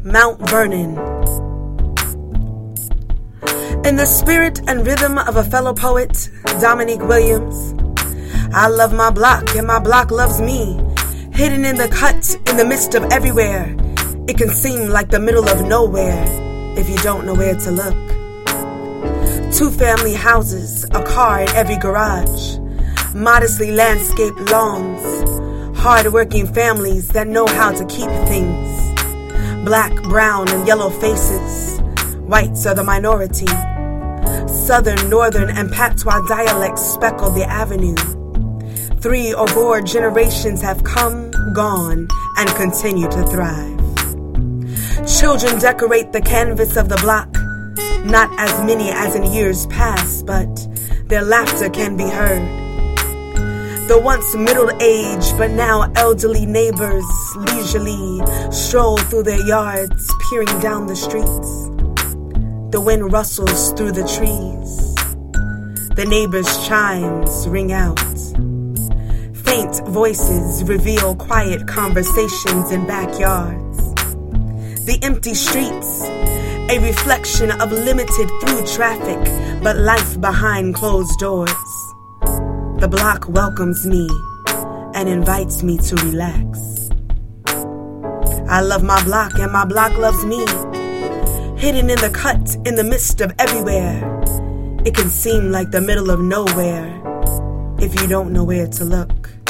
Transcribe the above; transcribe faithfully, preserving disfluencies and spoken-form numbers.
Mount Vernon. In the spirit and rhythm of a fellow poet, Dominique Williams, I love my block and my block loves me. Hidden in the cut, in the midst of everywhere, it can seem like the middle of nowhere if you don't know where to look. Two family houses, a car in every garage, modestly landscaped lawns, hard-working families that know how to keep things. Black, brown, and yellow faces, whites are the minority. Southern, northern, and patois dialects speckle the avenue. Three or more generations have come, gone, and continue to thrive. Children decorate the canvas of the block, not as many as in years past, but their laughter can be heard. The once middle-aged but now elderly neighbors leisurely stroll through their yards, peering down the streets. The wind rustles through the trees. The neighbors' chimes ring out. Faint voices reveal quiet conversations in backyards. The empty streets, a reflection of limited through traffic, but life behind closed doors. The block welcomes me and invites me to relax. I love my block and my block loves me. Hidden in the cut, in the midst of everywhere, it can seem like the middle of nowhere if you don't know where to look.